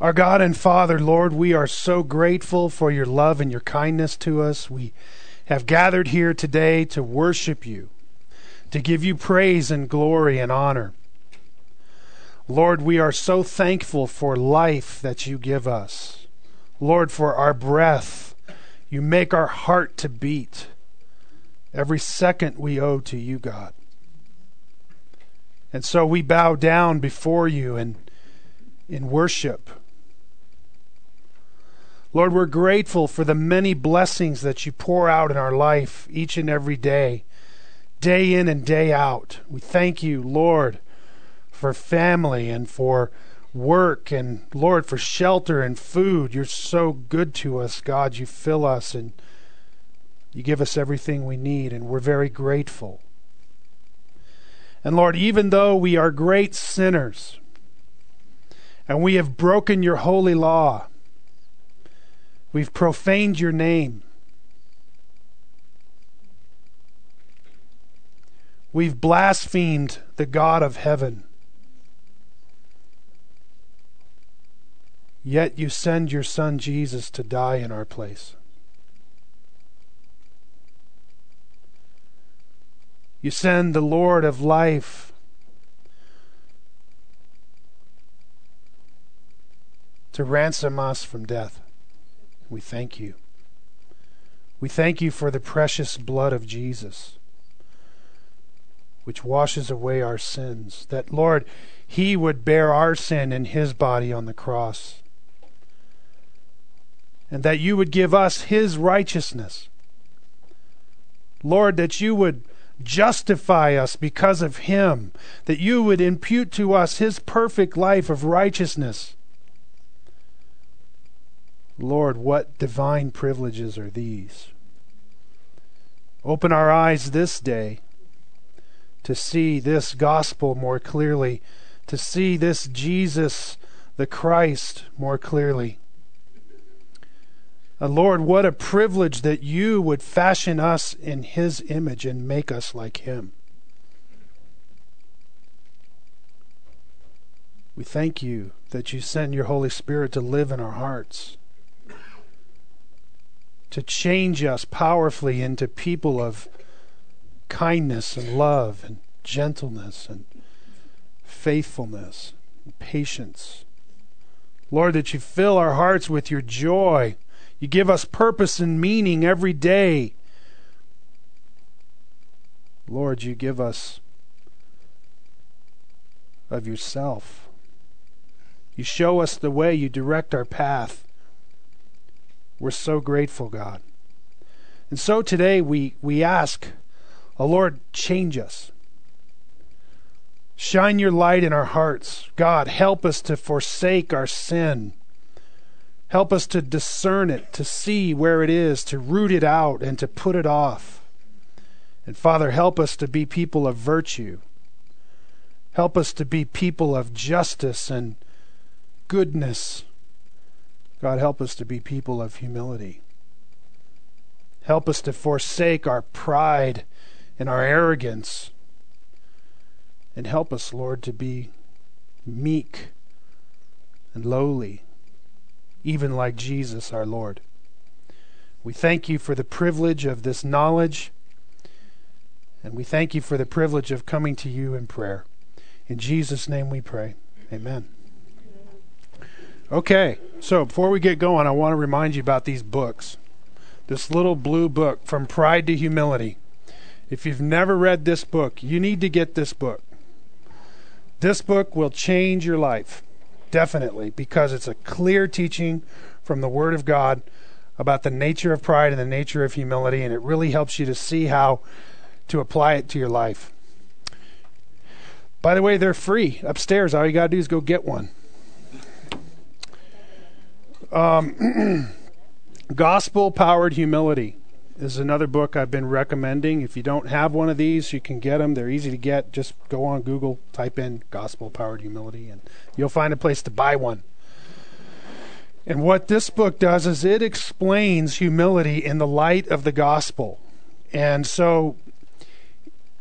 Our God and Father, Lord, we are so grateful for your love and your kindness to us. We have gathered here today to worship you, to give you praise and glory and honor. Lord, we are so thankful for life that you give us. Lord, for our breath. You make our heart to beat. Every second we owe to you, God. And so we bow down before you in worship. Lord, we're grateful for the many blessings that you pour out in our life each and every day in and day out. We thank you, Lord, for family and for work and, Lord, for shelter and food. You're so good to us, God. You fill us and you give us everything we need, and we're very grateful. And Lord, even though we are great sinners and we have broken your holy law, we've profaned your name, we've blasphemed the God of heaven, yet you send your Son Jesus to die in our place. You send the Lord of life to ransom us from death. We thank you. We thank you for the precious blood of Jesus, which washes away our sins. That, Lord, he would bear our sin in his body on the cross. And that you would give us his righteousness. Lord, that you would justify us because of him. That you would impute to us his perfect life of righteousness. Lord, what divine privileges are these? Open our eyes this day to see this gospel more clearly, to see this Jesus, the Christ, more clearly. Lord, what a privilege that you would fashion us in his image and make us like him. We thank you that you send your Holy Spirit to live in our hearts, to change us powerfully into people of kindness and love and gentleness and faithfulness and patience. Lord, that you fill our hearts with your joy. You give us purpose and meaning every day. Lord, you give us of yourself. You show us the way. You direct our path. We're so grateful, God. And so today we ask, oh Lord, change us. Shine your light in our hearts. God, help us to forsake our sin. Help us to discern it, to see where it is, to root it out and to put it off. And Father, help us to be people of virtue. Help us to be people of justice and goodness. God, help us to be people of humility. Help us to forsake our pride and our arrogance. And help us, Lord, to be meek and lowly, even like Jesus our Lord. We thank you for the privilege of this knowledge, and we thank you for the privilege of coming to you in prayer. In Jesus' name we pray. Amen. Okay, so before we get going, I want to remind you about these books. This little blue book, From Pride to Humility. If you've never read this book, you need to get this book. This book will change your life, definitely, because it's a clear teaching from the Word of God about the nature of pride and the nature of humility, and it really helps you to see how to apply it to your life. By the way, they're free upstairs. All you got to do is go get one. Gospel-Powered Humility is another book I've been recommending. If you don't have one of these, you can get them. They're easy to get. Just go on Google, type in Gospel-Powered Humility, and you'll find a place to buy one. And what this book does is it explains humility in the light of the gospel. And so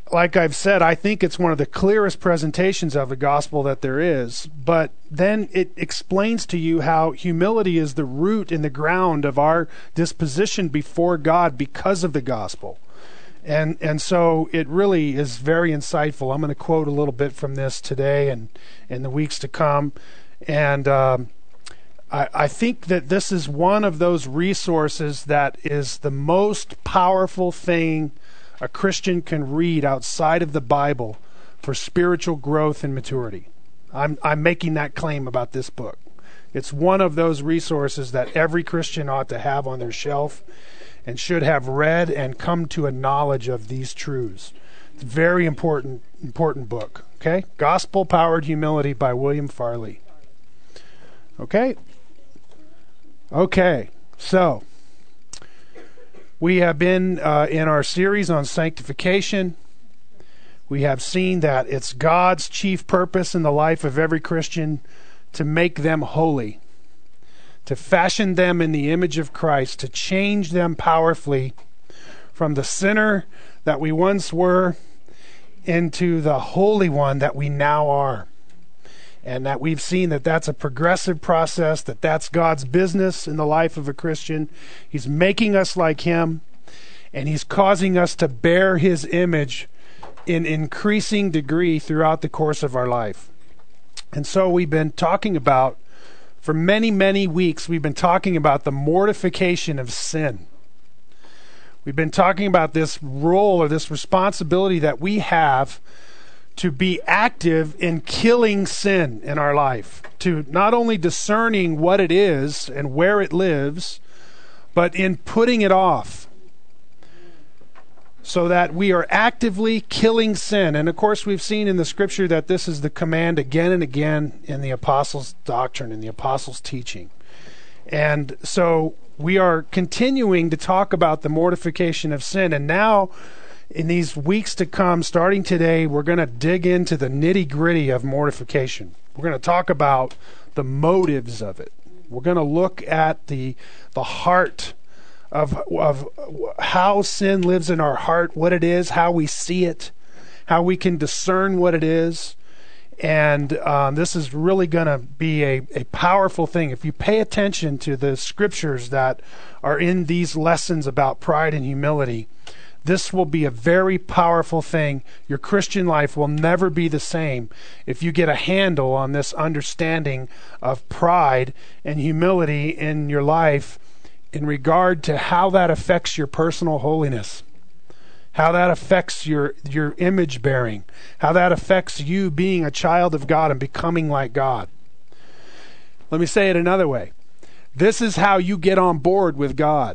like I've said, I think it's one of the clearest presentations of the gospel that there is. But then it explains to you how humility is the root and the ground of our disposition before God because of the gospel. And so it really is very insightful. I'm going to quote a little bit from this today and in the weeks to come. And I think that this is one of those resources that is the most powerful thing a Christian can read outside of the Bible for spiritual growth and maturity. I'm making that claim about this book. It's one of those resources that every Christian ought to have on their shelf and should have read and come to a knowledge of these truths. It's a very important book. Okay? Gospel Powered Humility by William Farley. Okay? Okay. So, we have been in our series on sanctification. We have seen that it's God's chief purpose in the life of every Christian to make them holy, to fashion them in the image of Christ, to change them powerfully from the sinner that we once were into the Holy One that we now are. And that we've seen that that's a progressive process, that that's God's business in the life of a Christian. He's making us like Him, and He's causing us to bear His image in increasing degree throughout the course of our life. And so we've been talking about, for many, many weeks, we've been talking about the mortification of sin. We've been talking about this role or this responsibility that we have to be active in killing sin in our life, to not only discerning what it is and where it lives, but in putting it off, so that we are actively killing sin. And of course, we've seen in the Scripture that this is the command again and again in the Apostles' doctrine, in the Apostles' teaching. And so we are continuing to talk about the mortification of sin. And now, in these weeks to come, starting today, we're going to dig into the nitty-gritty of mortification. We're going to talk about the motives of it. We're going to look at the heart of how sin lives in our heart, what it is, how we see it, how we can discern what it is. And this is really going to be a powerful thing. If you pay attention to the scriptures that are in these lessons about pride and humility, this will be a very powerful thing. Your Christian life will never be the same if you get a handle on this understanding of pride and humility in your life in regard to how that affects your personal holiness, how that affects your image bearing, how that affects you being a child of God and becoming like God. Let me say it another way. This is how you get on board with God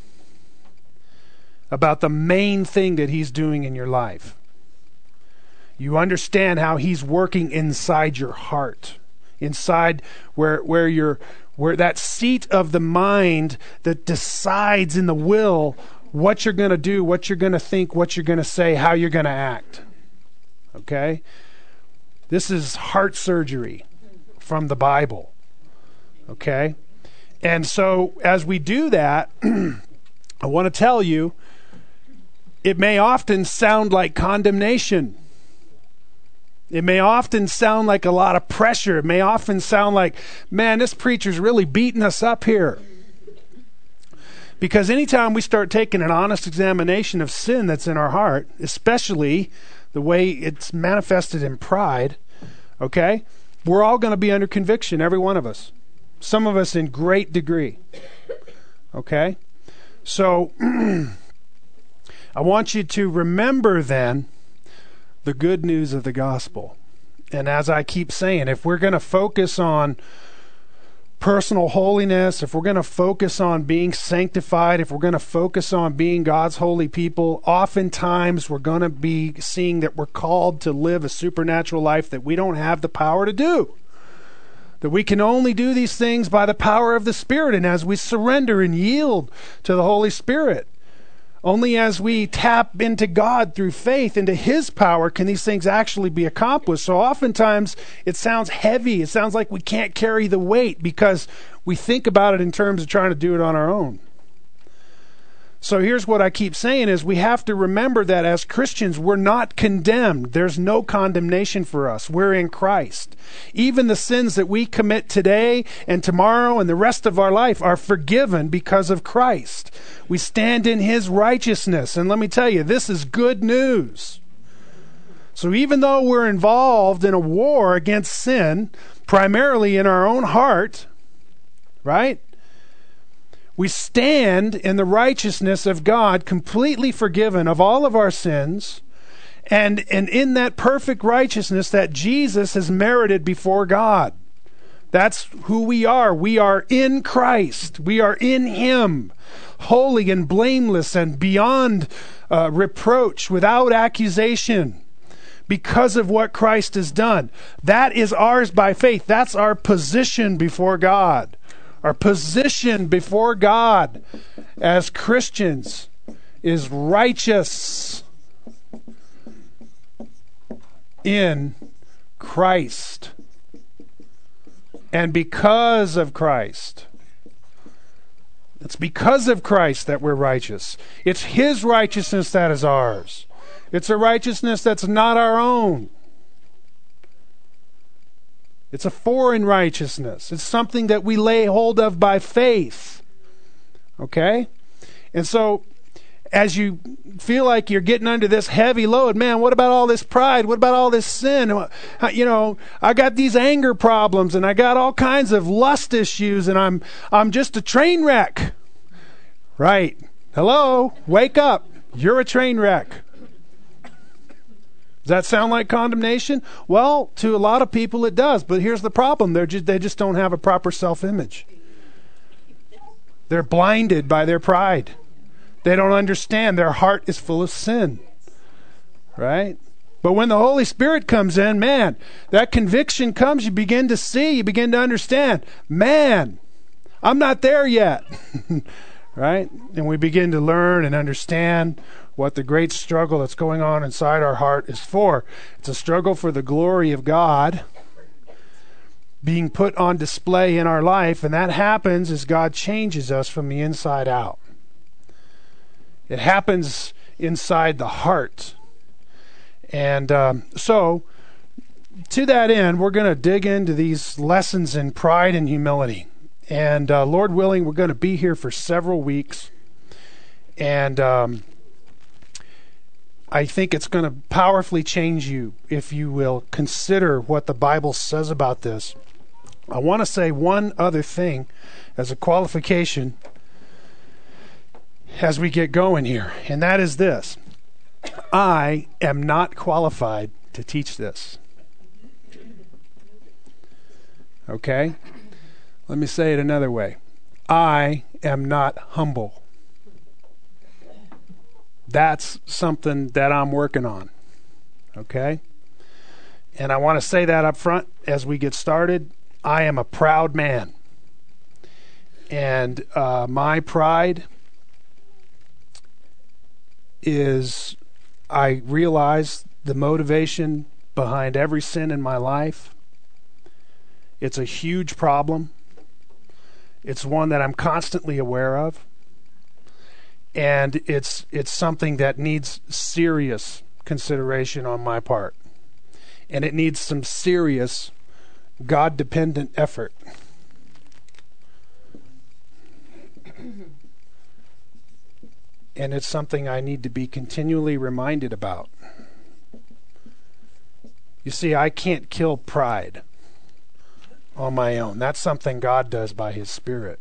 about the main thing that He's doing in your life. You understand how He's working inside your heart, inside where that seat of the mind that decides in the will what you're going to do, what you're going to think, what you're going to say, how you're going to act. Okay? This is heart surgery from the Bible. Okay? And so as we do that, I want to tell you, it may often sound like condemnation. It may often sound like a lot of pressure. It may often sound like, man, this preacher's really beating us up here. Because anytime we start taking an honest examination of sin that's in our heart, especially the way it's manifested in pride, okay, we're all going to be under conviction, every one of us. Some of us in great degree. Okay? So, I want you to remember then the good news of the gospel. And as I keep saying, if we're going to focus on personal holiness, if we're going to focus on being sanctified, if we're going to focus on being God's holy people, oftentimes we're going to be seeing that we're called to live a supernatural life that we don't have the power to do. That we can only do these things by the power of the Spirit, and as we surrender and yield to the Holy Spirit. Only as we tap into God through faith, into His power, can these things actually be accomplished. So oftentimes it sounds heavy. It sounds like we can't carry the weight because we think about it in terms of trying to do it on our own. So here's what I keep saying is we have to remember that as Christians, we're not condemned. There's no condemnation for us. We're in Christ. Even the sins that we commit today and tomorrow and the rest of our life are forgiven because of Christ. We stand in His righteousness. And let me tell you, this is good news. So even though we're involved in a war against sin, primarily in our own heart, right? We stand in the righteousness of God, completely forgiven of all of our sins, and in that perfect righteousness that Jesus has merited before God. That's who we are. We are in Christ. We are in Him, holy and blameless and beyond reproach, without accusation, because of what Christ has done. That is ours by faith. That's our position before God. Our position before God as Christians is righteous in Christ. And because of Christ. It's because of Christ that we're righteous. It's His righteousness that is ours. It's a righteousness that's not our own. It's a foreign righteousness. It's something that we lay hold of by faith. Okay? And so, as you feel like you're getting under this heavy load, man, what about all this pride? What about all this sin? You know, I got these anger problems and I got all kinds of lust issues and I'm just a train wreck. Right. Hello? Wake up. You're a train wreck. Does that sound like condemnation? Well, to a lot of people it does, but here's the problem. They just don't have a proper self-image. They're blinded by their pride. They don't understand. Their heart is full of sin. Right? But when the Holy Spirit comes in, man, that conviction comes, you begin to see, you begin to understand, man, I'm not there yet. Right? And we begin to learn and understand what the great struggle that's going on inside our heart is for. It's a struggle for the glory of God being put on display in our life, and that happens as God changes us from the inside out. It happens inside the heart. And so, to that end, we're going to dig into these lessons in pride and humility. And Lord willing, we're going to be here for several weeks. And I think it's going to powerfully change you if you will consider what the Bible says about this. I want to say one other thing as a qualification as we get going here, and that is this. I am not qualified to teach this. Okay? Let me say it another way. I am not humble. That's something that I'm working on. Okay? And I want to say that up front as we get started. I am a proud man. And my pride is, I realize the motivation behind every sin in my life. It's a huge problem. It's one that I'm constantly aware of. And it's something that needs serious consideration on my part. And it needs some serious God-dependent effort. And it's something I need to be continually reminded about. You see, I can't kill pride on my own. That's something God does by His Spirit.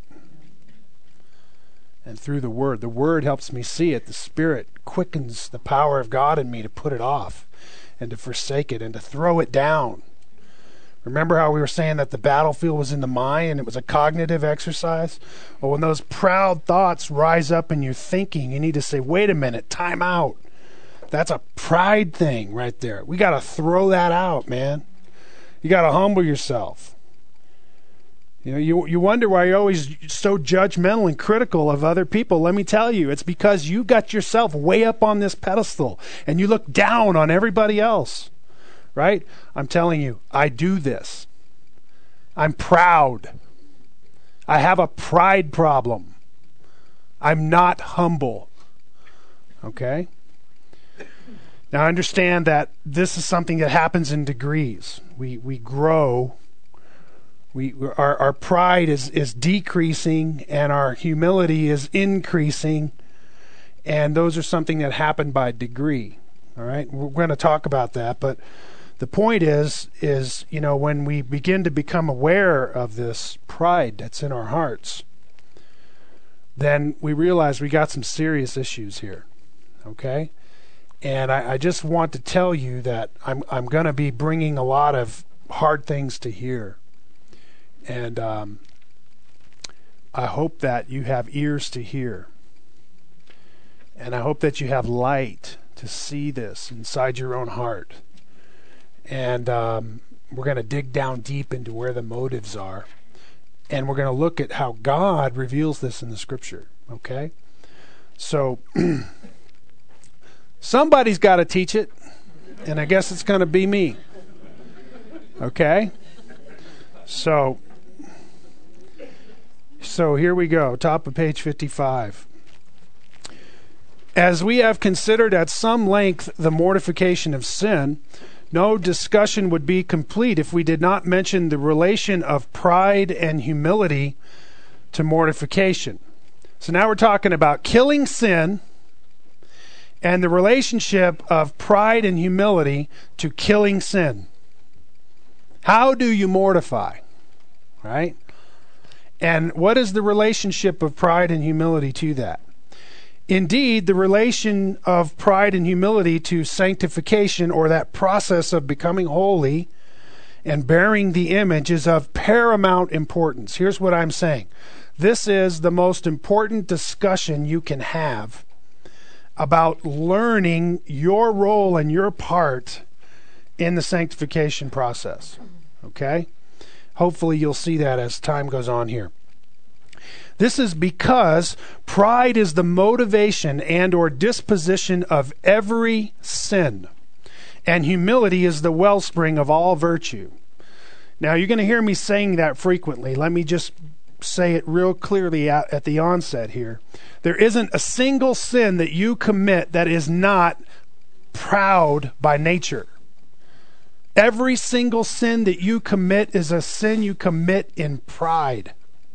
And through the Word. The Word helps me see it. The Spirit quickens the power of God in me to put it off and to forsake it and to throw it down. Remember how we were saying that the battlefield was in the mind and it was a cognitive exercise? Well, when those proud thoughts rise up in your thinking, you need to say, wait a minute, time out. That's a pride thing right there. We got to throw that out, man. You got to humble yourself. You know, you wonder why you're always so judgmental and critical of other people. Let me tell you, it's because you got yourself way up on this pedestal and you look down on everybody else. Right? I'm telling you, I do this. I'm proud. I have a pride problem. I'm not humble. Okay? Now understand that this is something that happens in degrees. We grow. Our pride is decreasing and our humility is increasing. And those are something that happen by degree. All right? We're going to talk about that, but the point is, when we begin to become aware of this pride that's in our hearts, then we realize we got some serious issues here. Okay? And I just want to tell you that I'm going to be bringing a lot of hard things to hear. And I hope that you have ears to hear. And I hope that you have light to see this inside your own heart. And we're going to dig down deep into where the motives are. And we're going to look at how God reveals this in the Scripture. Okay? So, somebody's got to teach it. And I guess it's going to be me. Okay? So here we go. Top of page 55. As we have considered at some length the mortification of sin, no discussion would be complete if we did not mention the relation of pride and humility to mortification. So now we're talking about killing sin and the relationship of pride and humility to killing sin. How do you mortify? Right? And what is the relationship of pride and humility to that? Indeed, the relation of pride and humility to sanctification, or that process of becoming holy and bearing the image, is of paramount importance. Here's what I'm saying. This is the most important discussion you can have about learning your role and your part in the sanctification process. Okay? Hopefully you'll see that as time goes on here. This is because pride is the motivation and or disposition of every sin, and humility is the wellspring of all virtue. Now, you're going to hear me saying that frequently. Let me just say it real clearly at the onset here. There isn't a single sin that you commit that is not proud by nature. Every single sin that you commit is a sin you commit in pride.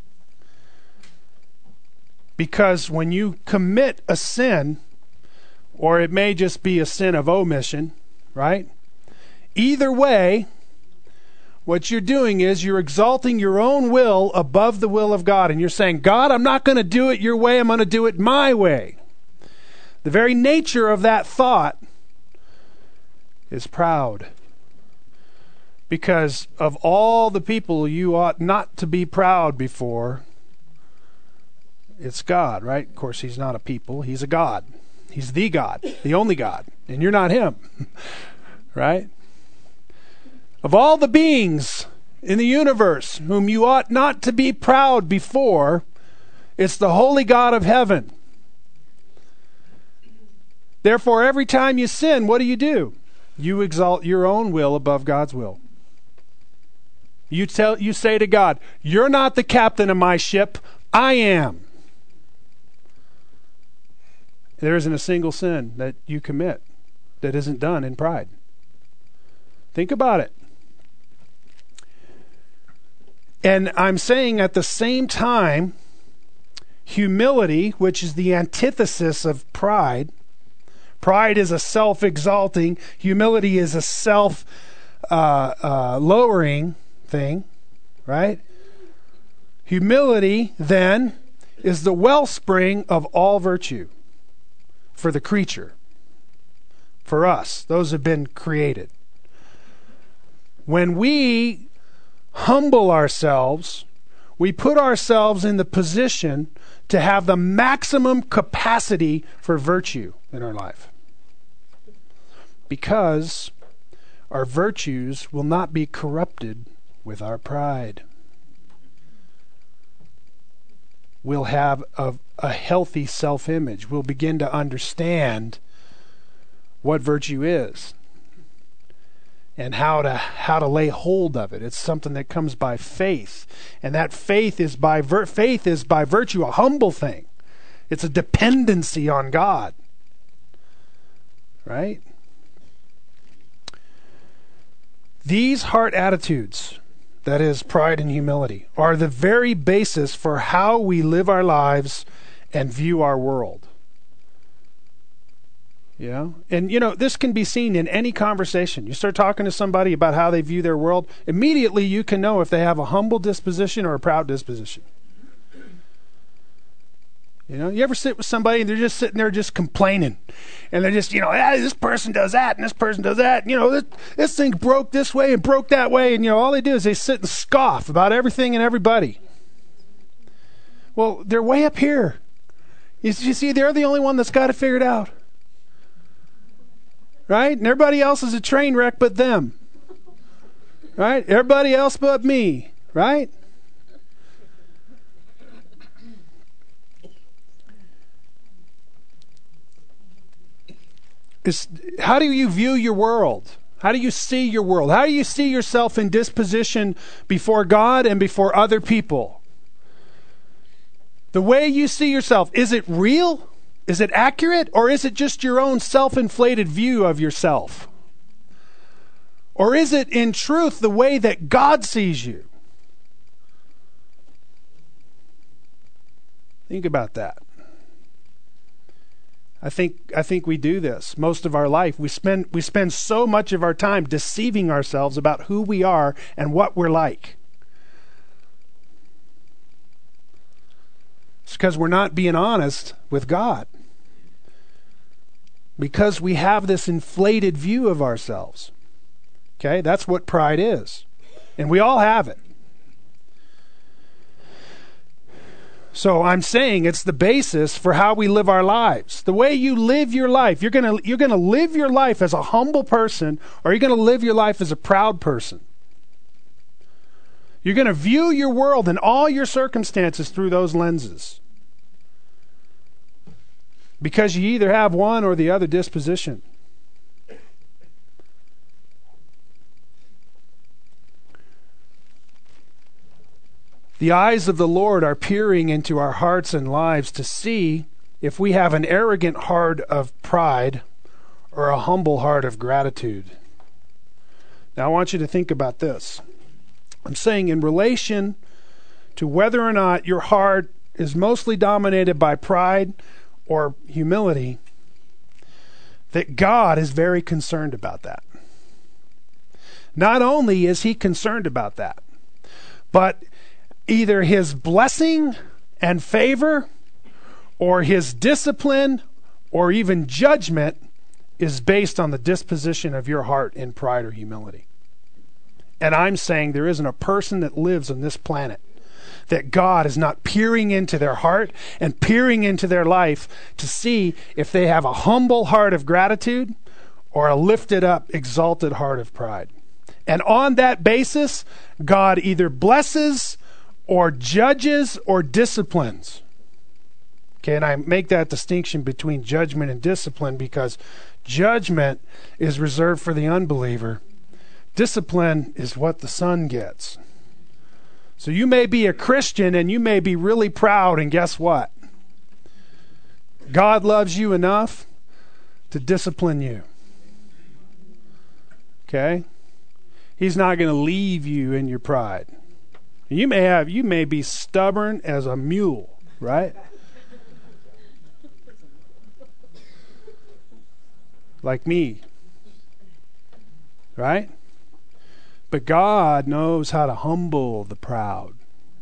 Because when you commit a sin, or it may just be a sin of omission, right? Either way, what you're doing is you're exalting your own will above the will of God. And you're saying, God, I'm not going to do it your way. I'm going to do it my way. The very nature of that thought is proud. Because of all the people you ought not to be proud before, it's God, right? Of course, he's not a people. He's a God. He's the God, the only God. And you're not him, right? Of all the beings in the universe whom you ought not to be proud before, it's the holy God of heaven. Therefore, every time you sin, what do? You exalt your own will above God's will. You say to God, you're not the captain of my ship, I am. There isn't a single sin that you commit that isn't done in pride. Think about it. And I'm saying at the same time, humility, which is the antithesis of pride. Pride is a self-exalting. Humility is a self-lowering thing, right? Humility, then, is the wellspring of all virtue for the creature, for us, those who have been created. When we humble ourselves, we put ourselves in the position to have the maximum capacity for virtue in our life. Because our virtues will not be corrupted with our pride. We'll have a healthy self-image. We'll begin to understand what virtue is and how to lay hold of it. It's something that comes by faith, and that faith is by virtue a humble thing. It's a dependency on God. right? These heart attitudes, that is, pride and humility, are the very basis for how we live our lives and view our world. And this can be seen in any conversation. You start talking to somebody about how they view their world, immediately you can know if they have a humble disposition or a proud disposition. You ever sit with somebody and they're just sitting there just complaining, and they're just, this person does that and this person does that. This thing broke this way and broke that way, and all they do is they sit and scoff about everything and everybody. Well, they're way up here. You see, they're the only one that's got it figured out. Right? And everybody else is a train wreck but them. Right? Everybody else but me. Right? How do you view your world? How do you see your world? How do you see yourself in disposition before God and before other people? The way you see yourself, is it real? Is it accurate? Or is it just your own self-inflated view of yourself? Or is it in truth the way that God sees you? Think about that. I think we do this most of our life. We spend so much of our time deceiving ourselves about who we are and what we're like. It's because we're not being honest with God. Because we have this inflated view of ourselves. Okay, that's what pride is. And we all have it. So I'm saying it's the basis for how we live our lives. The way you live your life, you're gonna live your life as a humble person, or you're gonna live your life as a proud person. You're gonna view your world and all your circumstances through those lenses. Because you either have one or the other disposition. The eyes of the Lord are peering into our hearts and lives to see if we have an arrogant heart of pride or a humble heart of gratitude. Now I want you to think about this. I'm saying in relation to whether or not your heart is mostly dominated by pride or humility, that God is very concerned about that. Not only is He concerned about that, but either His blessing and favor or His discipline or even judgment is based on the disposition of your heart in pride or humility. And I'm saying there isn't a person that lives on this planet that God is not peering into their heart and peering into their life to see if they have a humble heart of gratitude or a lifted up, exalted heart of pride. And on that basis, God either blesses or judges or disciplines. Okay, and I make that distinction between judgment and discipline because judgment is reserved for the unbeliever. Discipline is what the son gets. So you may be a Christian and you may be really proud, and guess what? God loves you enough to discipline you. Okay? He's not going to leave you in your pride. You may be stubborn as a mule, right? Like me. Right? But God knows how to humble the proud.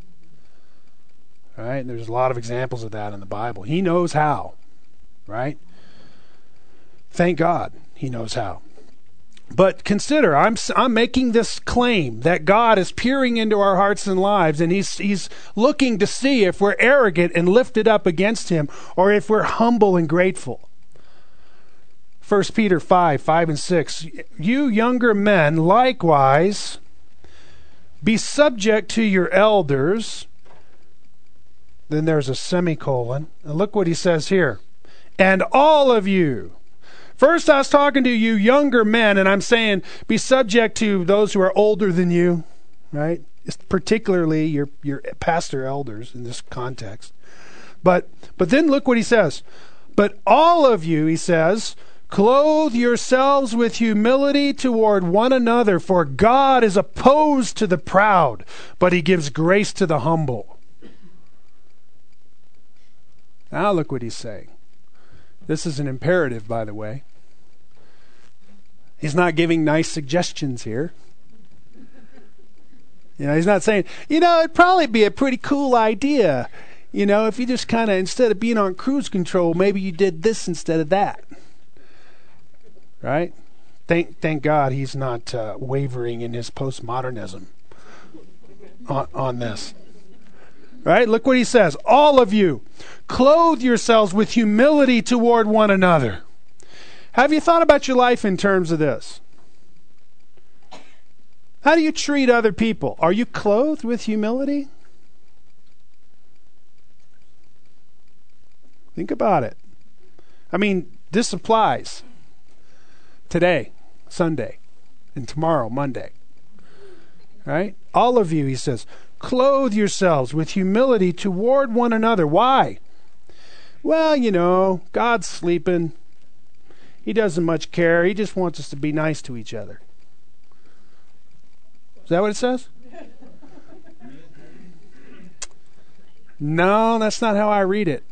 Right? And there's a lot of examples of that in the Bible. He knows how. Right? Thank God He knows how. But consider, I'm making this claim that God is peering into our hearts and lives, and He's looking to see if we're arrogant and lifted up against Him, or if we're humble and grateful. 1 Peter 5:5-6. You younger men, likewise, be subject to your elders. Then there's a semicolon. And look what he says here. And all of you. First, I was talking to you younger men, and I'm saying be subject to those who are older than you, right? It's particularly your pastor elders in this context. But then look what he says. But all of you, he says, Clothe yourselves with humility toward one another, for God is opposed to the proud, but he gives grace to the humble. Now look what he's saying. This is an imperative, by the way. He's not giving nice suggestions here. He's not saying, it'd probably be a pretty cool idea, if you just kind of, instead of being on cruise control, maybe you did this instead of that. Right? Thank God he's not wavering in his postmodernism on this. Right? Look what he says. All of you, clothe yourselves with humility toward one another. Have you thought about your life in terms of this? How do you treat other people? Are you clothed with humility? Think about it. I mean, this applies today, Sunday, and tomorrow, Monday. Right? All of you, he says, clothe yourselves with humility toward one another. Why? Well, God's sleeping. He doesn't much care. He just wants us to be nice to each other. Is that what it says? No, that's not how I read it.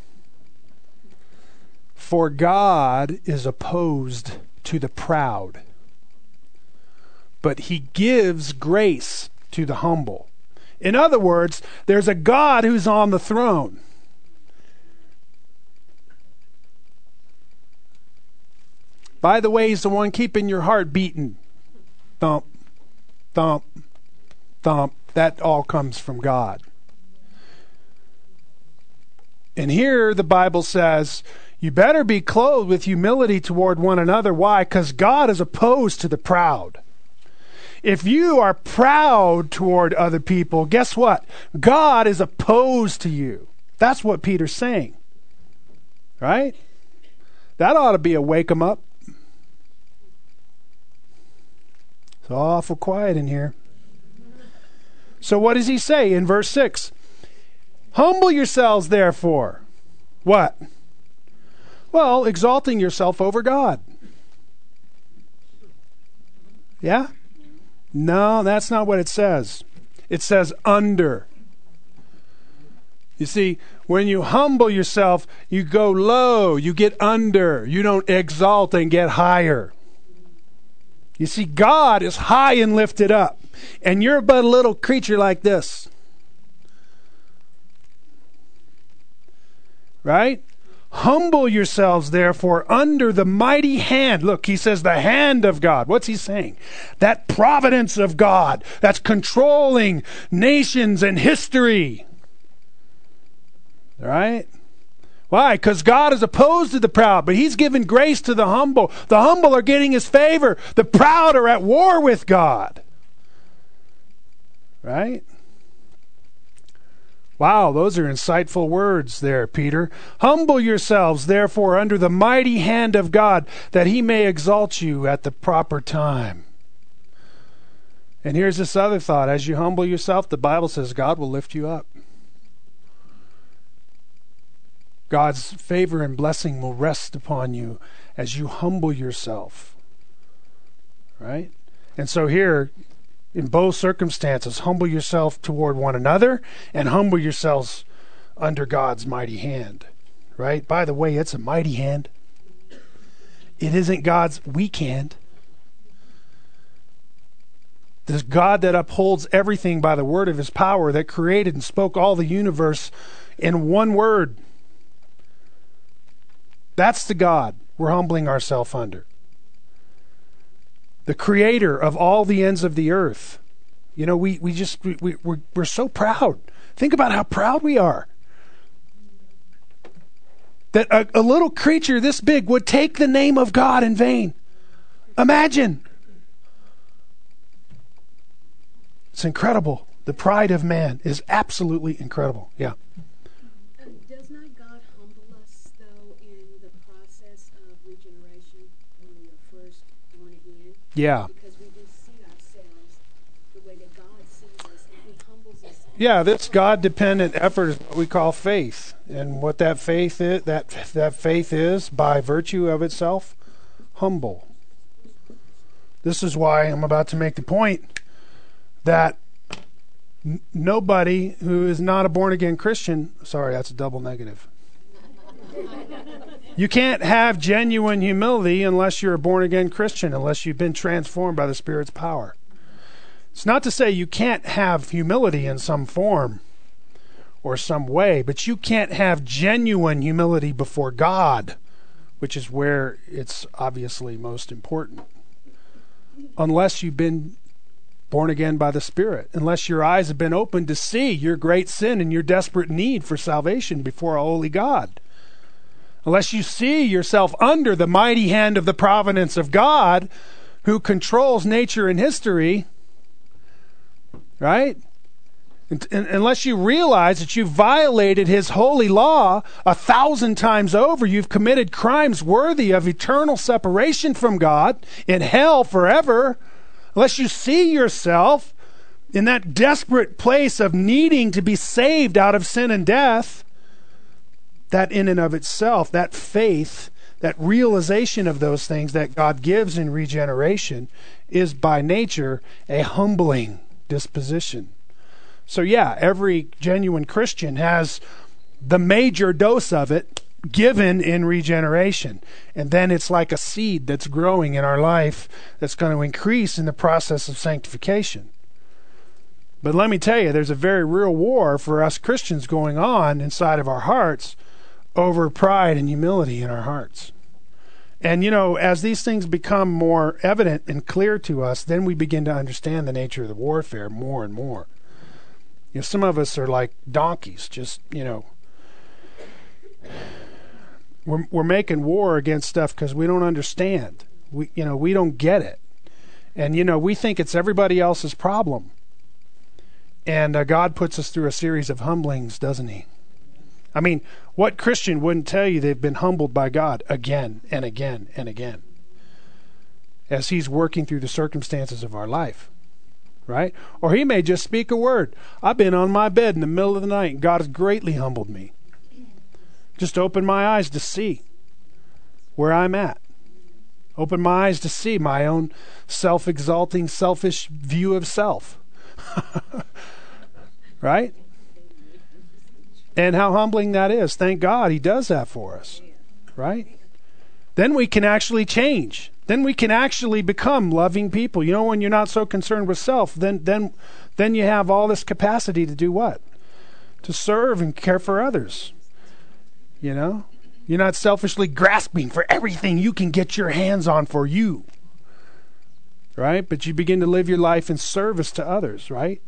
For God is opposed to the proud, but he gives grace to the humble. In other words, there's a God who's on the throne. By the way, he's the one keeping your heart beating. Thump, thump, thump. That all comes from God. And here the Bible says, you better be clothed with humility toward one another. Why? Because God is opposed to the proud. If you are proud toward other people, guess what? God is opposed to you. That's what Peter's saying. Right? That ought to be a wake 'em up. It's awful quiet in here. So what does he say in verse 6? Humble yourselves, therefore. What? Well, exalting yourself over God. Yeah? No, that's not what it says. It says under. You see, when you humble yourself, you go low, you get under. You don't exalt and get higher. You see, God is high and lifted up, and you're but a little creature like this. Right? Humble yourselves, therefore, under the mighty hand. Look, he says the hand of God. What's he saying? That providence of God that's controlling nations and history. Right? Why? Because God is opposed to the proud, but he's given grace to the humble. The humble are getting his favor. The proud are at war with God. Right? Wow, those are insightful words there, Peter. Humble yourselves, therefore, under the mighty hand of God, that he may exalt you at the proper time. And here's this other thought. As you humble yourself, the Bible says God will lift you up. God's favor and blessing will rest upon you as you humble yourself. Right? And so here, in both circumstances, humble yourself toward one another and humble yourselves under God's mighty hand. Right? By the way, it's a mighty hand. It isn't God's weak hand. This God that upholds everything by the word of his power, that created and spoke all the universe in one word. That's the God we're humbling ourselves under. The creator of all the ends of the earth. You know, we're so proud. Think about how proud we are. That a little creature this big would take the name of God in vain. Imagine. It's incredible. The pride of man is absolutely incredible. Yeah. Does not God humble us, though, in the process of regeneration when we are first born again? Yeah. Because we do see ourselves the way that God sees us, and he humbles us. Yeah, this God-dependent effort is what we call faith. And what that faith is, that faith is, by virtue of itself, humble. This is why I'm about to make the point that nobody who is not a born-again Christian, sorry, that's a double negative. You can't have genuine humility unless you're a born-again Christian, unless you've been transformed by the Spirit's power. It's not to say you can't have humility in some form or some way, but you can't have genuine humility before God, which is where it's obviously most important, unless you've been born again by the Spirit, unless your eyes have been opened to see your great sin and your desperate need for salvation before a holy God. Unless you see yourself under the mighty hand of the providence of God who controls nature and history, right? Unless you realize that you've violated His holy law 1,000 times over, you've committed crimes worthy of eternal separation from God in hell forever, unless you see yourself in that desperate place of needing to be saved out of sin and death, that in and of itself, that faith, that realization of those things that God gives in regeneration is by nature a humbling disposition. So yeah, every genuine Christian has the major dose of it given in regeneration. And then it's like a seed that's growing in our life that's going to increase in the process of sanctification. But let me tell you, there's a very real war for us Christians going on inside of our hearts over pride and humility in our hearts. And, as these things become more evident and clear to us, then we begin to understand the nature of the warfare more and more. Some of us are like donkeys, just, we're making war against stuff because we don't understand. We don't get it. And, we think it's everybody else's problem. And God puts us through a series of humblings, doesn't He? I mean, what Christian wouldn't tell you they've been humbled by God again and again and again as He's working through the circumstances of our life, right? Or He may just speak a word. I've been on my bed in the middle of the night and God has greatly humbled me. Just open my eyes to see where I'm at. Open my eyes to see my own self-exalting, selfish view of self. Right? And how humbling that is. Thank God He does that for us. Right? Then we can actually change. Then we can actually become loving people. When you're not so concerned with self, then you have all this capacity to do what? To serve and care for others. You're not selfishly grasping for everything you can get your hands on for you. Right? But you begin to live your life in service to others, right?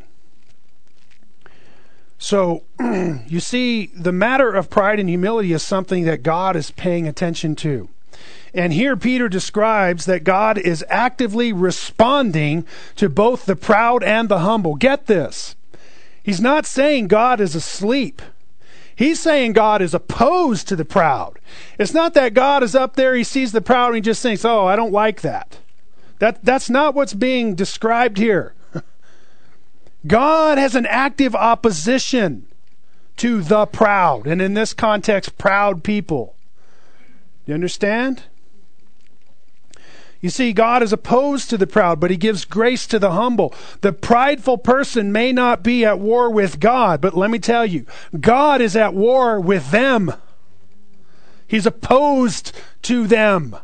So, you see, the matter of pride and humility is something that God is paying attention to. And here Peter describes that God is actively responding to both the proud and the humble. Get this. He's not saying God is asleep. He's saying God is opposed to the proud. It's not that God is up there, He sees the proud, and He just thinks, oh, I don't like that. That's not what's being described here. God has an active opposition to the proud, and in this context, proud people. You understand? You see, God is opposed to the proud, but He gives grace to the humble. The prideful person may not be at war with God, but let me tell you, God is at war with them. He's opposed to them.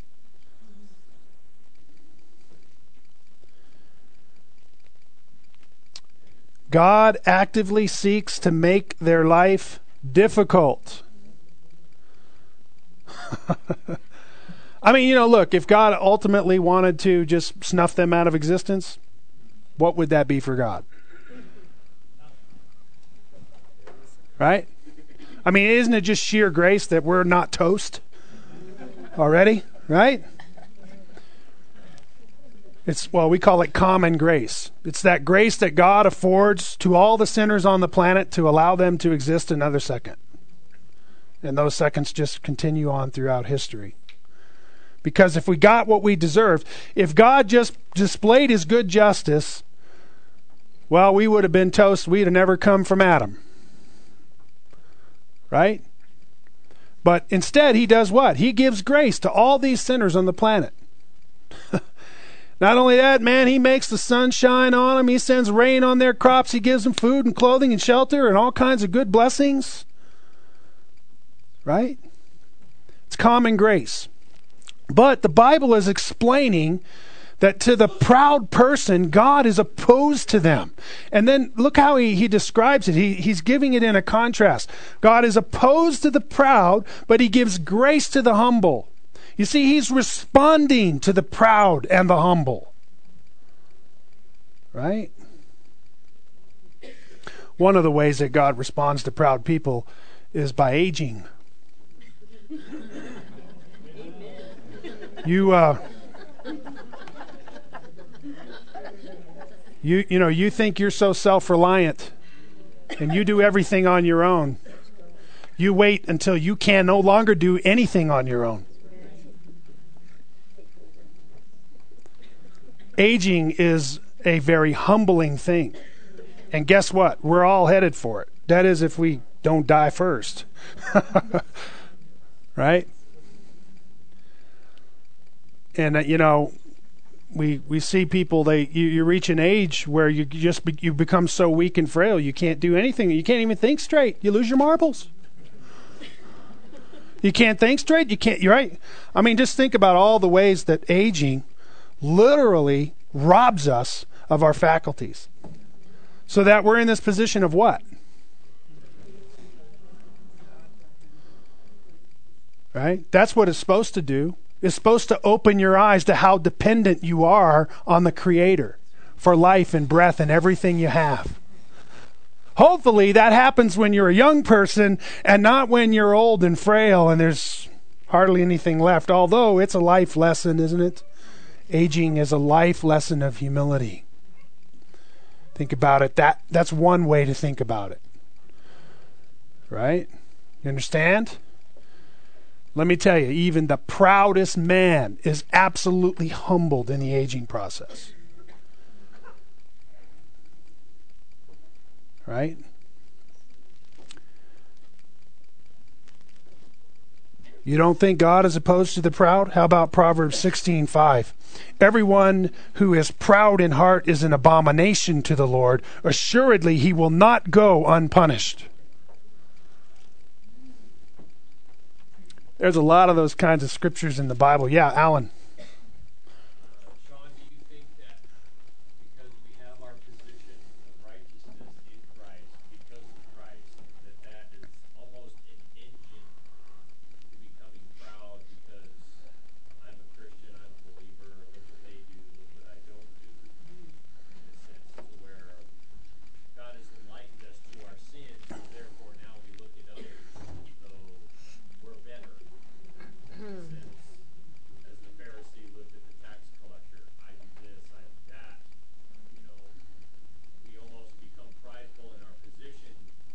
God actively seeks to make their life difficult. I mean, look, if God ultimately wanted to just snuff them out of existence, what would that be for God? Right? I mean, isn't it just sheer grace that we're not toast already? Right? We call it common grace. It's that grace that God affords to all the sinners on the planet to allow them to exist another second. And those seconds just continue on throughout history. Because if we got what we deserved, if God just displayed His good justice, well, we would have been toast. We'd have never come from Adam. Right? But instead, he does what? He gives grace to all these sinners on the planet. Not only that, man, he makes the sun shine on them. He sends rain on their crops. He gives them food and clothing and shelter and all kinds of good blessings. Right? It's common grace. But the Bible is explaining that to the proud person, God is opposed to them. And then look how he describes it. He's giving it in a contrast. God is opposed to the proud, but he gives grace to the humble. You see, he's responding to the proud and the humble. Right? One of the ways that God responds to proud people is by aging. You think you're so self-reliant and you do everything on your own. You wait until you can no longer do anything on your own. Aging is a very humbling thing. And guess what? We're all headed for it. That is, if we don't die first. Right? And, we see people, you reach an age where you become so weak and frail, you can't do anything. You can't even think straight. You lose your marbles. You can't think straight. You're right. I mean, just think about all the ways that aging literally robs us of our faculties. So that we're in this position of what? Right? That's what it's supposed to do. It's supposed to open your eyes to how dependent you are on the Creator for life and breath and everything you have. Hopefully that happens when you're a young person and not when you're old and frail and there's hardly anything left. Although it's a life lesson, isn't it? Aging is a life lesson of humility. Think about it. That's one way to think about it. Right? You understand? Let me tell you, even the proudest man is absolutely humbled in the aging process. Right? You don't think God is opposed to the proud? How about Proverbs 16:5? Everyone who is proud in heart is an abomination to the Lord. Assuredly, he will not go unpunished. There's a lot of those kinds of scriptures in the Bible. Yeah, Alan. Sean, do you think that because we have our position of righteousness in Christ, because of Christ, that is almost an engine to becoming proud because I'm a Christian, I'm a believer, look what they do, look what I don't do, in a sense to where God has enlightened us to our sins, and therefore now we look at others as though we're better. As the Pharisee looked at the tax collector, I do this, I do that. We almost become prideful in our position,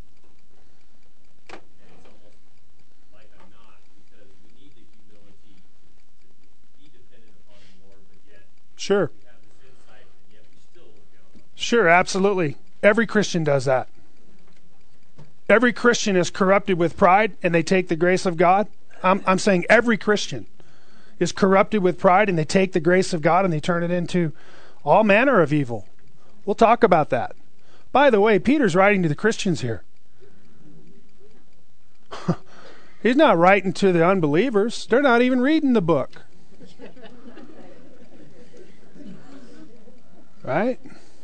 and it's almost like I'm not, because we need the humility to be dependent upon the Lord, but yet Sure. we have this insight, and yet we still look down on Him. Sure, absolutely. Every Christian does that. Every Christian is corrupted with pride and they take the grace of God. I'm saying every Christian is corrupted with pride and they take the grace of God and they turn it into all manner of evil. We'll talk about that. By the way, Peter's writing to the Christians here. He's not writing to the unbelievers. They're not even reading the book. Right?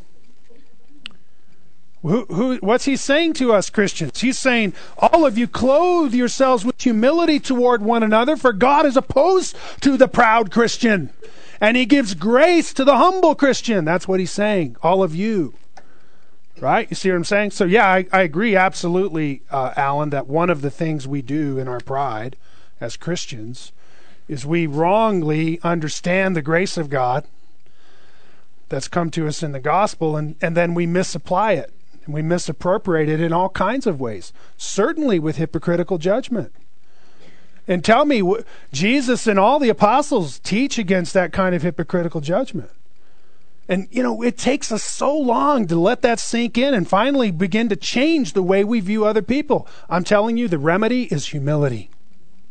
What's he saying to us Christians? He's saying, all of you clothe yourselves with humility toward one another, for God is opposed to the proud Christian, and he gives grace to the humble Christian. That's what he's saying, all of you. Right? You see what I'm saying? So yeah, I agree absolutely, Alan, that one of the things we do in our pride as Christians is we wrongly understand the grace of God that's come to us in the gospel, and then we misapply it. And we misappropriate it in all kinds of ways, certainly with hypocritical judgment. And tell me, Jesus and all the apostles teach against that kind of hypocritical judgment. And, it takes us so long to let that sink in and finally begin to change the way we view other people. I'm telling you, the remedy is humility.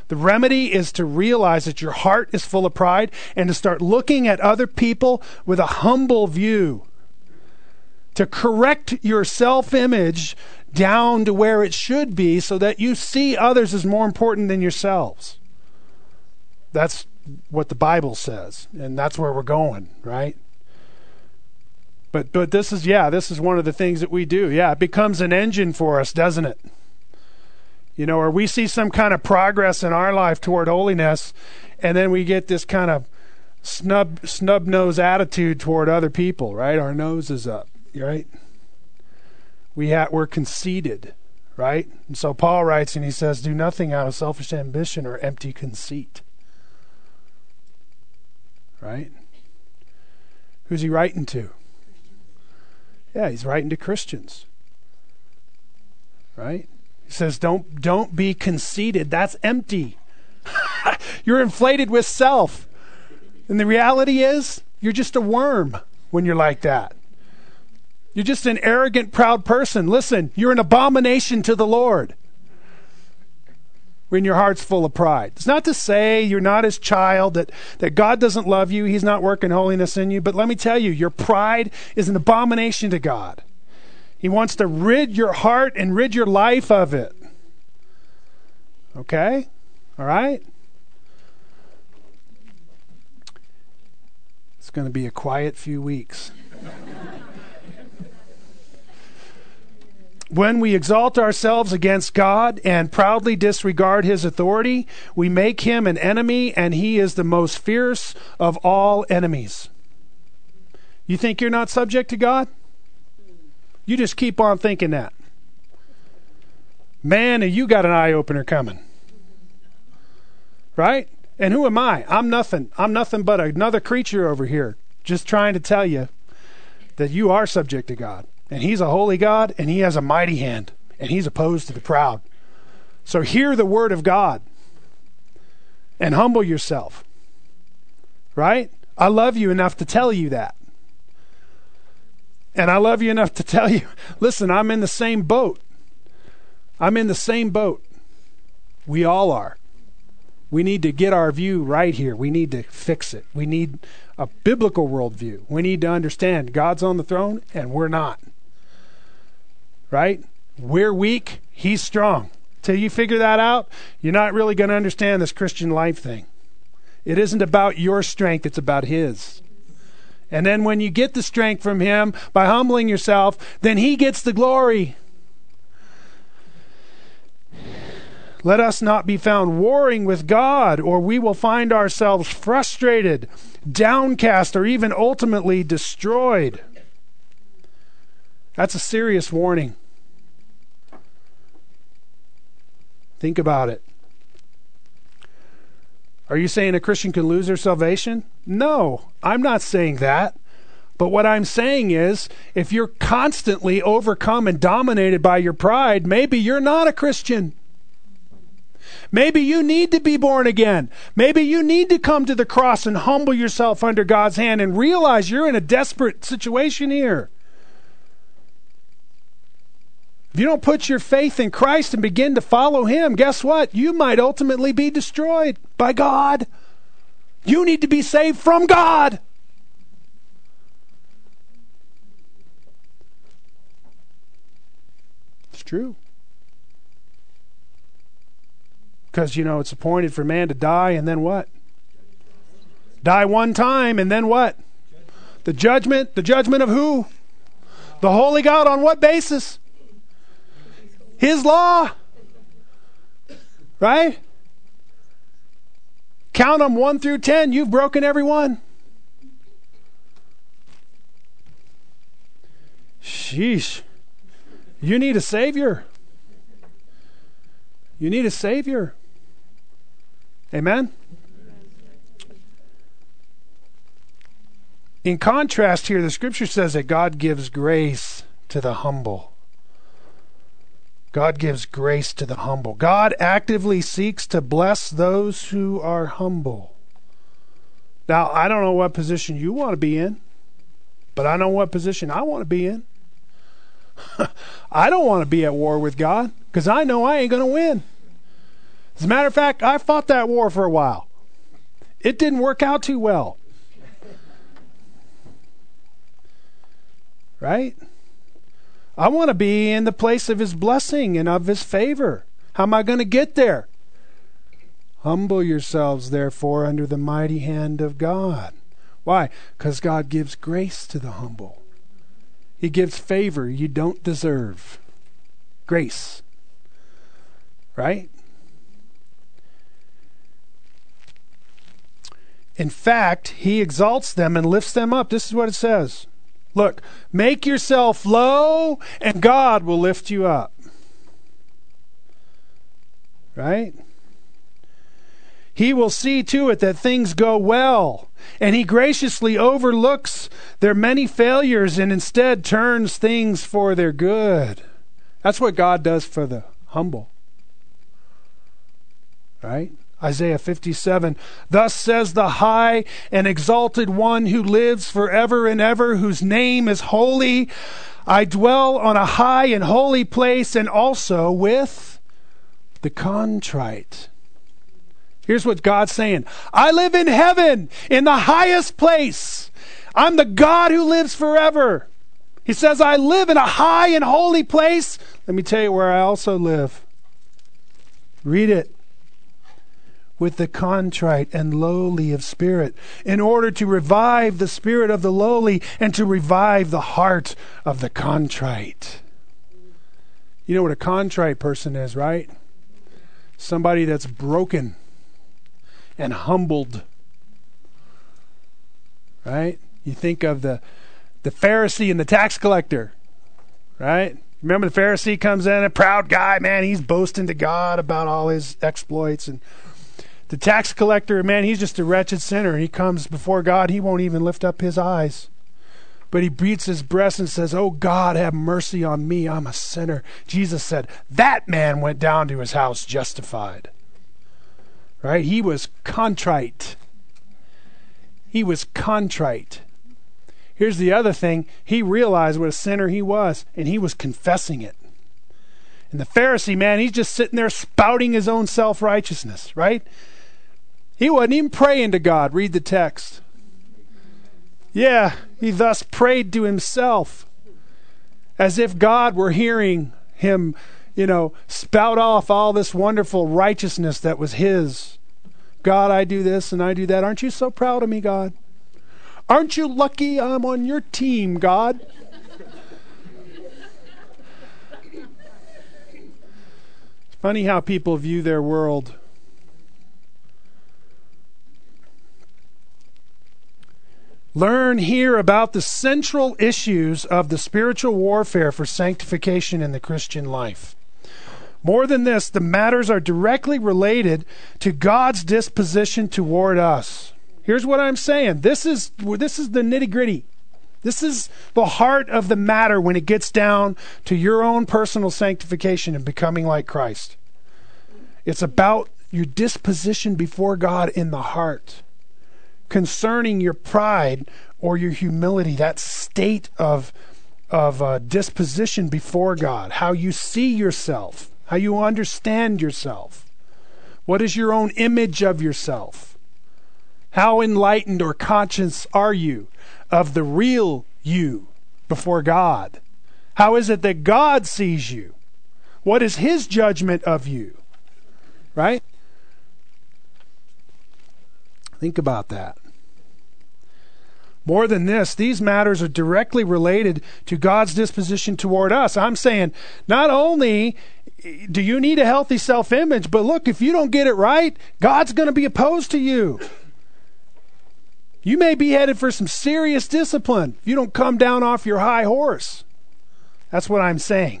The remedy is to realize that your heart is full of pride and to start looking at other people with a humble view. To correct your self-image down to where it should be so that you see others as more important than yourselves. That's what the Bible says, and that's where we're going, right? But this is one of the things that we do. Yeah, it becomes an engine for us, doesn't it? You know, or we see some kind of progress in our life toward holiness, and then we get this kind of snub-nose attitude toward other people, right? Our nose is up, right? We're conceited, right? And so Paul writes and he says, do nothing out of selfish ambition or empty conceit. Right? Who's he writing to? Yeah, he's writing to Christians. Right? He says, don't be conceited. That's empty. You're inflated with self. And the reality is, you're just a worm when you're like that. You're just an arrogant, proud person. Listen, you're an abomination to the Lord when your heart's full of pride. It's not to say you're not his child, that God doesn't love you, he's not working holiness in you, but let me tell you, your pride is an abomination to God. He wants to rid your heart and rid your life of it. Okay? All right? It's going to be a quiet few weeks. When we exalt ourselves against God and proudly disregard his authority, we make him an enemy, and he is the most fierce of all enemies. You think you're not subject to God? You just keep on thinking that. Man, you got an eye-opener coming. Right? And who am I? I'm nothing. I'm nothing but another creature over here, just trying to tell you that you are subject to God. And he's a holy God, and he has a mighty hand, and he's opposed to the proud. So hear the word of God and humble yourself. Right? I love you enough to tell you that. And I love you enough to tell you, listen, I'm in the same boat. I'm in the same boat. We all are. We need to get our view right here. We need to fix it. We need a biblical worldview. We need to understand God's on the throne and we're not. Right? We're weak. He's strong. Till you figure that out, you're not really going to understand this Christian life thing. It isn't about your strength. It's about his. And then when you get the strength from him by humbling yourself, then he gets the glory. Let us not be found warring with God, or we will find ourselves frustrated, downcast, or even ultimately destroyed. That's a serious warning. Think about it. Are you saying a Christian can lose their salvation? No, I'm not saying that. But what I'm saying is, if you're constantly overcome and dominated by your pride, maybe you're not a Christian. Maybe you need to be born again. Maybe you need to come to the cross and humble yourself under God's hand and realize you're in a desperate situation here. If you don't put your faith in Christ and begin to follow him, guess what? You might ultimately be destroyed by God. You need to be saved from God. It's true. Because, it's appointed for man to die, and then what? Die one time, and then what? The judgment of who? The holy God. On what basis? His law. Right? Count them 1 through 10. You've broken every one. Sheesh. You need a Savior. You need a Savior. Amen? In contrast here, the scripture says that God gives grace to the humble. God gives grace to the humble. God actively seeks to bless those who are humble. Now, I don't know what position you want to be in, but I know what position I want to be in. I don't want to be at war with God because I know I ain't going to win. As a matter of fact, I fought that war for a while. It didn't work out too well. Right? I want to be in the place of his blessing and of his favor. How am I going to get there? Humble yourselves, therefore, under the mighty hand of God. Why? Because God gives grace to the humble. He gives favor you don't deserve. Grace. Right? In fact, he exalts them and lifts them up. This is what it says. Look, make yourself low and God will lift you up. Right? He will see to it that things go well, and he graciously overlooks their many failures and instead turns things for their good. That's what God does for the humble. Right? Isaiah 57, thus says the high and exalted one who lives forever and ever, whose name is holy. I dwell on a high and holy place, and also with the contrite. Here's what God's saying. I live in heaven, in the highest place. I'm the God who lives forever. He says, I live in a high and holy place. Let me tell you where I also live. Read it. With the contrite and lowly of spirit, in order to revive the spirit of the lowly and to revive the heart of the contrite. You know what a contrite person is, right? Somebody that's broken and humbled. Right? You think of the Pharisee and the tax collector. Right? Remember the Pharisee comes in, a proud guy, man, he's boasting to God about all his exploits, and the tax collector, man, he's just a wretched sinner. He comes before God, he won't even lift up his eyes. But he beats his breast and says, oh God, have mercy on me, I'm a sinner. Jesus said, that man went down to his house justified. Right? He was contrite. He was contrite. Here's the other thing. He realized what a sinner he was, and he was confessing it. And the Pharisee, man, he's just sitting there spouting his own self-righteousness, right? He wasn't even praying to God. Read the text. Yeah, he thus prayed to himself as if God were hearing him, spout off all this wonderful righteousness that was his. God, I do this and I do that. Aren't you so proud of me, God? Aren't you lucky I'm on your team, God? It's funny how people view their world. Learn here about the central issues of the spiritual warfare for sanctification in the Christian life. More than this, the matters are directly related to God's disposition toward us. Here's what I'm saying. This is the nitty-gritty. This is the heart of the matter when it gets down to your own personal sanctification and becoming like Christ. It's about your disposition before God in the heart. Concerning your pride or your humility, that state of disposition before God, how you see yourself, how you understand yourself. What is your own image of yourself? How enlightened or conscious are you of the real you before God? How is it that God sees you? What is his judgment of you? Right? Think about that. More than this, these matters are directly related to God's disposition toward us. I'm saying, not only do you need a healthy self-image, but look, if you don't get it right, God's going to be opposed to you. You may be headed for some serious discipline if you don't come down off your high horse. That's what I'm saying.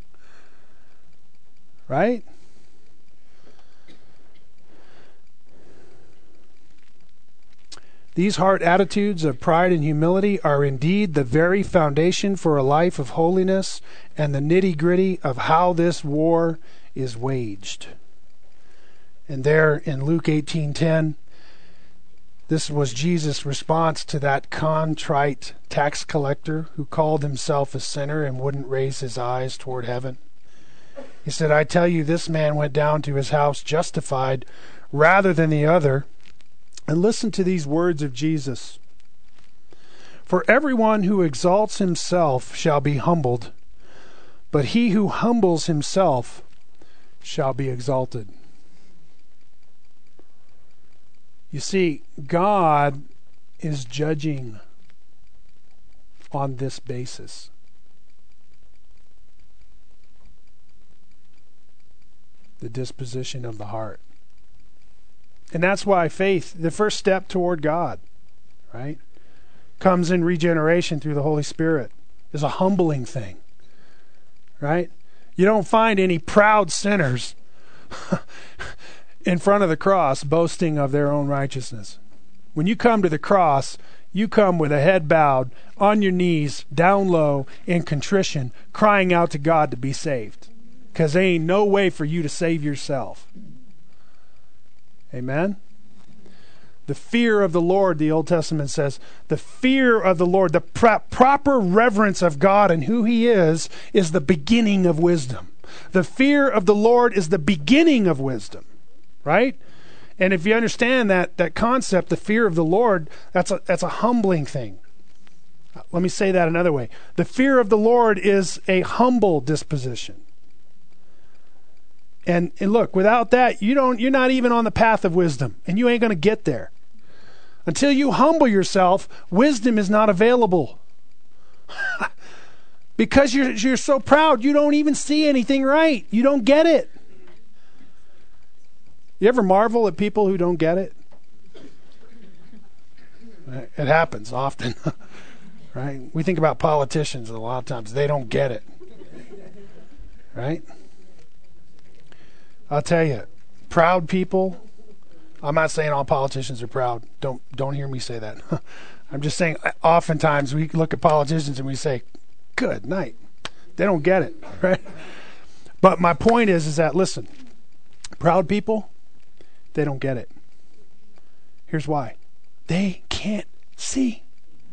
Right? These heart attitudes of pride and humility are indeed the very foundation for a life of holiness and the nitty-gritty of how this war is waged. And there in Luke 18:10, this was Jesus' response to that contrite tax collector who called himself a sinner and wouldn't raise his eyes toward heaven. He said, I tell you, this man went down to his house justified rather than the other. And listen to these words of Jesus. For everyone who exalts himself shall be humbled, but he who humbles himself shall be exalted. You see, God is judging on this basis. The disposition of the heart. And that's why faith, the first step toward God, right, comes in regeneration through the Holy Spirit, is a humbling thing, right? You don't find any proud sinners in front of the cross boasting of their own righteousness. When you come to the cross, you come with a head bowed, on your knees, down low, in contrition, crying out to God to be saved. Because there ain't no way for you to save yourself. Amen? The fear of the Lord, the Old Testament says, the fear of the Lord, the proper reverence of God and who He is the beginning of wisdom. The fear of the Lord is the beginning of wisdom. Right? And if you understand that concept, the fear of the Lord, that's a humbling thing. Let me say that another way. The fear of the Lord is a humble disposition. And look, without that, you're not even on the path of wisdom, and you ain't going to get there. Until you humble yourself, wisdom is not available. Because you're so proud, you don't even see anything right. You don't get it. You ever marvel at people who don't get it? It happens often. Right? We think about politicians, and a lot of times they don't get it. Right? I'll tell you, proud people, I'm not saying all politicians are proud. Don't hear me say that. I'm just saying oftentimes we look at politicians and we say, good night. They don't get it, right? But my point is that, listen, proud people, they don't get it. Here's why. They can't see.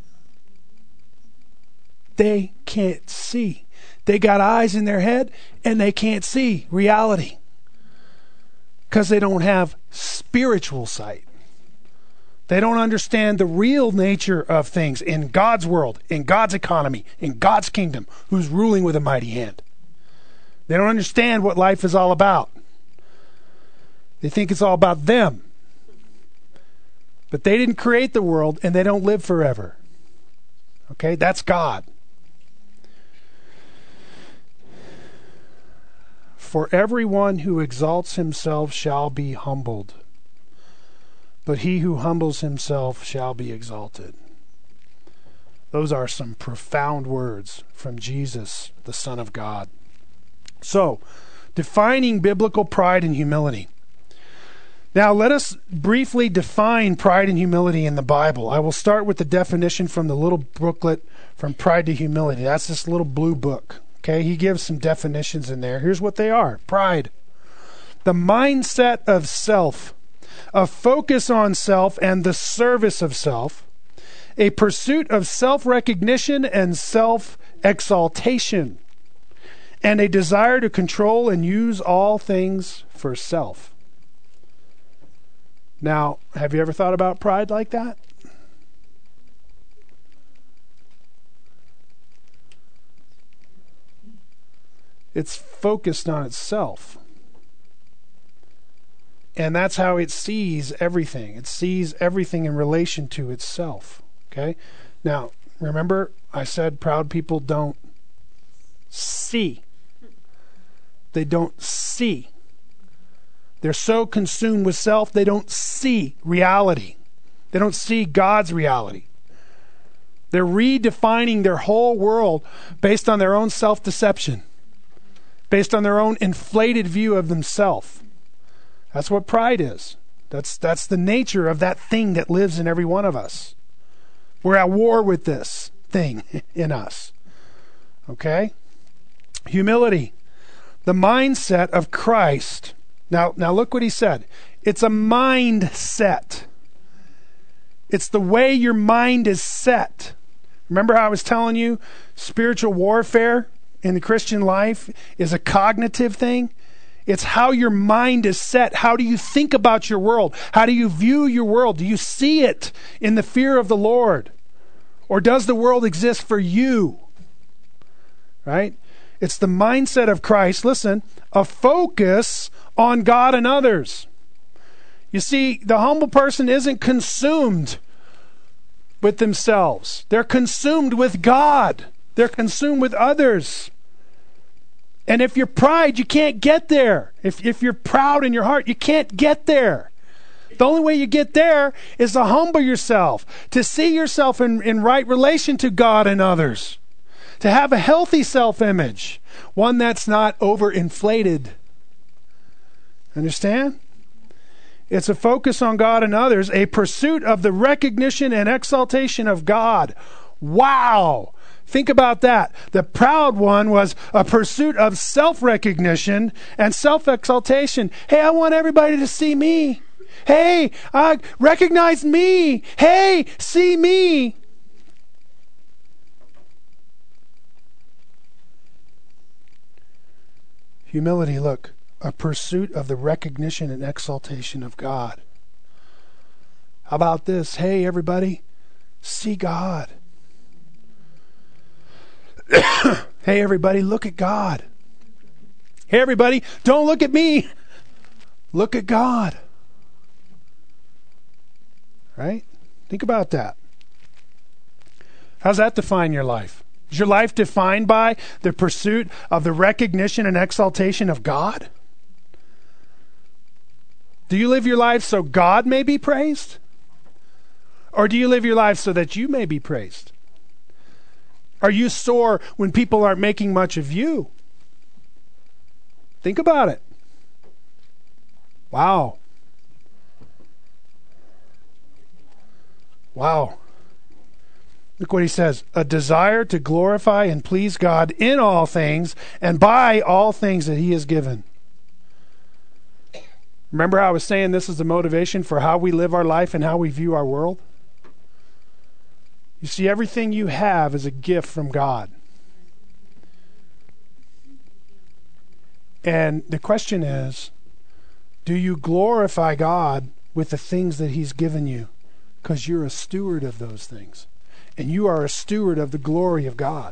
They can't see. They got eyes in their head and they can't see reality. Because they don't have spiritual sight. They don't understand the real nature of things in God's world, in God's economy, in God's kingdom, who's ruling with a mighty hand. They don't understand what life is all about. They think it's all about them. But they didn't create the world, and they don't live forever. Okay? That's God. For everyone who exalts himself shall be humbled, but he who humbles himself shall be exalted. Those are some profound words from Jesus, the Son of God. So, defining biblical pride and humility. Now, let us briefly define pride and humility in the Bible. I will start with the definition from the little booklet, From Pride to Humility. That's this little blue book. Okay, he gives some definitions in there. Here's what they are. Pride. The mindset of self, a focus on self and the service of self, a pursuit of self-recognition and self-exaltation, and a desire to control and use all things for self. Now, have you ever thought about pride like that? It's focused on itself. And that's how it sees everything. It sees everything in relation to itself. Okay? Now, remember, I said proud people don't see. They don't see. They're so consumed with self, they don't see reality. They don't see God's reality. They're redefining their whole world based on their own self-deception, based on their own inflated view of themselves. That's what pride is. That's the nature of that thing that lives in every one of us. We're at war with this thing in us. Okay? Humility. The mindset of Christ. Now look what he said. It's a mindset. It's the way your mind is set. Remember how I was telling you spiritual warfare in the Christian life is a cognitive thing. It's how your mind is set. How do you think about your world? How do you view your world? Do you see it in the fear of the Lord? Or does the world exist for you? Right? It's the mindset of Christ, listen, a focus on God and others. You see, the humble person isn't consumed with themselves. They're consumed with God. They're consumed with others. And if you're pride, you can't get there. If you're proud in your heart, you can't get there. The only way you get there is to humble yourself, to see yourself in right relation to God and others, to have a healthy self-image, one that's not overinflated. Understand? It's a focus on God and others, a pursuit of the recognition and exaltation of God. Wow! Think about that. The proud one was a pursuit of self-recognition and self-exaltation. Hey, I want everybody to see me. Hey, recognize me. Hey, see me. Humility, look, a pursuit of the recognition and exaltation of God. How about this? Hey, everybody, see God. Hey, everybody, look at God. Hey, everybody, don't look at me. Look at God. Right? Think about that. How's that define your life? Is your life defined by the pursuit of the recognition and exaltation of God? Do you live your life so God may be praised? Or do you live your life so that you may be praised? Are you sore when people aren't making much of you? Think about it. Wow. Wow. Look what he says. A desire to glorify and please God in all things and by all things that he has given. Remember how I was saying this is the motivation for how we live our life and how we view our world? You see, everything you have is a gift from God. And the question is, do you glorify God with the things that he's given you? Because you're a steward of those things. And you are a steward of the glory of God.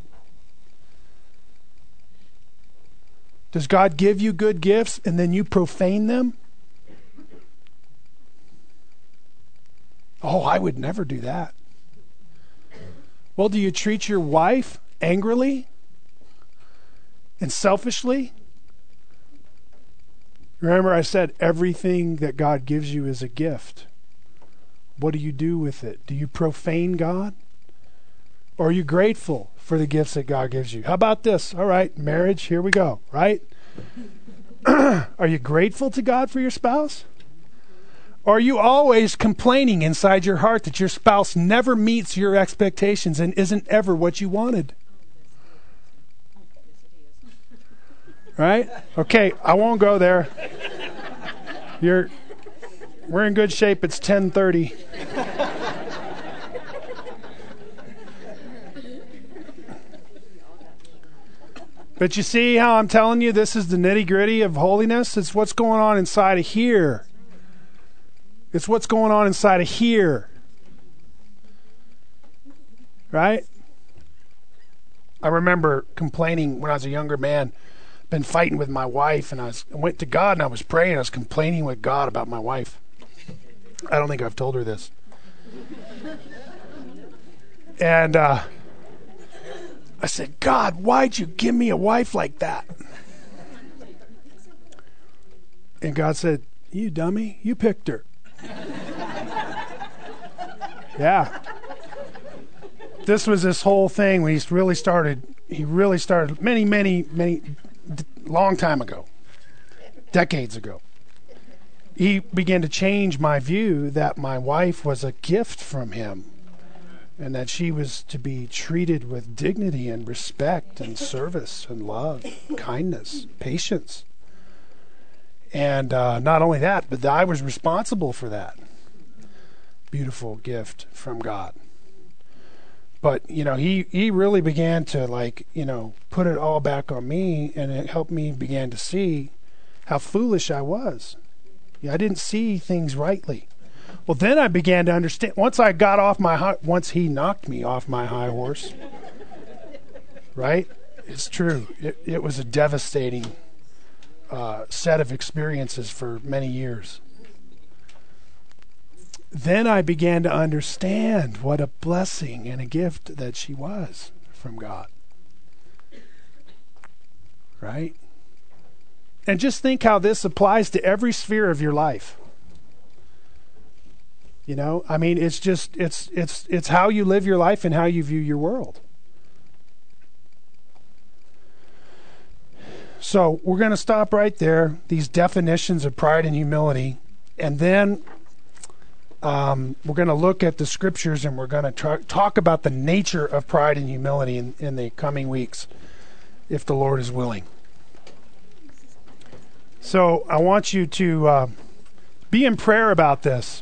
Does God give you good gifts and then you profane them? Oh, I would never do that. Well, do you treat your wife angrily and selfishly? Remember, I said everything that God gives you is a gift. What do you do with it? Do you profane God? Or are you grateful for the gifts that God gives you? How about this? All right, marriage, here we go, right? Are you grateful to God for your spouse? Or are you always complaining inside your heart that your spouse never meets your expectations and isn't ever what you wanted? Right? Okay, I won't go there. We're in good shape. It's 10:30. But you see how I'm telling you this is the nitty-gritty of holiness? It's what's going on inside of here. It's what's going on inside of here. Right? I remember complaining when I was a younger man, been fighting with my wife, and I went to God and I was praying. I was complaining with God about my wife. I don't think I've told her this. And I said, God, why'd you give me a wife like that? And God said, you dummy, you picked her. Yeah. This was this whole thing when he really started many, long time ago, decades ago. He began to change my view that my wife was a gift from him and that she was to be treated with dignity and respect and service and love, kindness, patience. And not only that, but I was responsible for that. Beautiful gift from God. But, he really began to, put it all back on me, and it helped me begin to see how foolish I was. I didn't see things rightly. Well, then I began to understand. Once he knocked me off my high horse, right? It's true. It was a devastating set of experiences for many years. Then I began to understand what a blessing and a gift that she was from God. Right? And just think how this applies to every sphere of your life. It's how you live your life and how you view your world. So we're going to stop right there, these definitions of pride and humility, and then we're going to look at the scriptures, and we're going to talk about the nature of pride and humility in the coming weeks, if the Lord is willing. So I want you to be in prayer about this.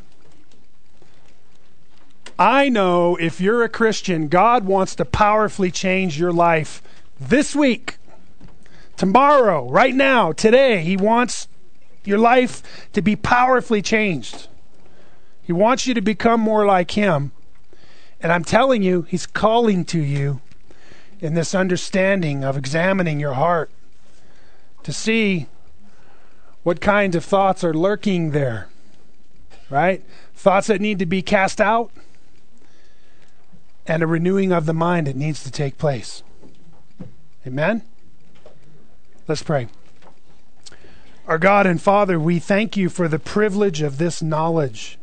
I know if you're a Christian, God wants to powerfully change your life this week, tomorrow, right now, today. He wants your life to be powerfully changed. He wants you to become more like Him. And I'm telling you, He's calling to you in this understanding of examining your heart to see what kinds of thoughts are lurking there, right? Thoughts that need to be cast out, and a renewing of the mind that needs to take place. Amen? Let's pray. Our God and Father, we thank you for the privilege of this knowledge.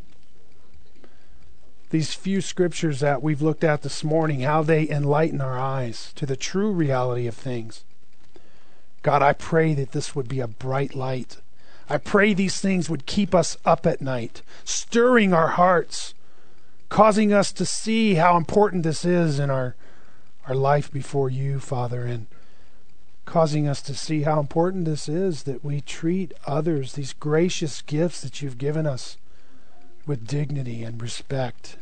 These few scriptures that we've looked at this morning, how they enlighten our eyes to the true reality of things. God, I pray that this would be a bright light. I pray these things would keep us up at night, stirring our hearts, causing us to see how important this is in our life before you, Father, and causing us to see how important this is that we treat others, these gracious gifts that you've given us, with dignity and respect.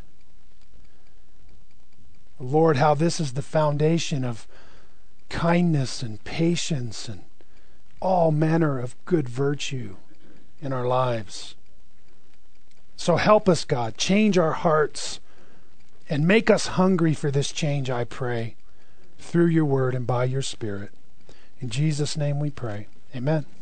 Lord, how this is the foundation of kindness and patience and all manner of good virtue in our lives. So help us, God. Change our hearts and make us hungry for this change, I pray, through your word and by your Spirit. In Jesus' name we pray. Amen.